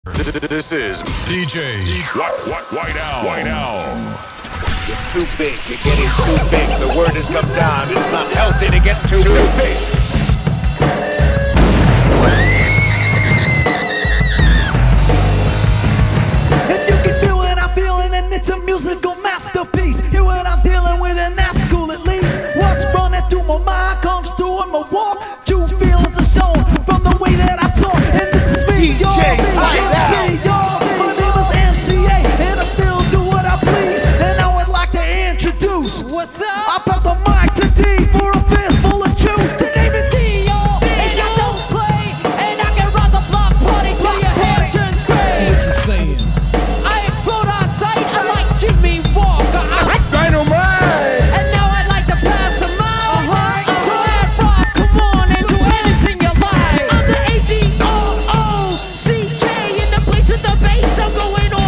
This is DJ White Owl. You're too big. You're getting too big. The word has come down. It's not healthy to get too big. And you can feel what I'm feeling, and it's a musical masterpiece. Hear what I'm dealing with, and that's cool at least. What's running through my mind comes through in my walk. True feelings are shown from the way that I talk. And this is me, DJ MC, y'all. My name is MCA, and I still do what I please. And I would like to introduce. What's up? I pass the mic to D for a fistful of truth. The name is D, y'all, and I don't play. And I can rock the block party till your hair turns gray. What you saying? I explode on sight, I like Jimmy Walker. Dynamite! And now I'd like to pass the mic to Ed Rock. Come on and do anything you like. I'm the ADOOCK in the place with the bass. I'm going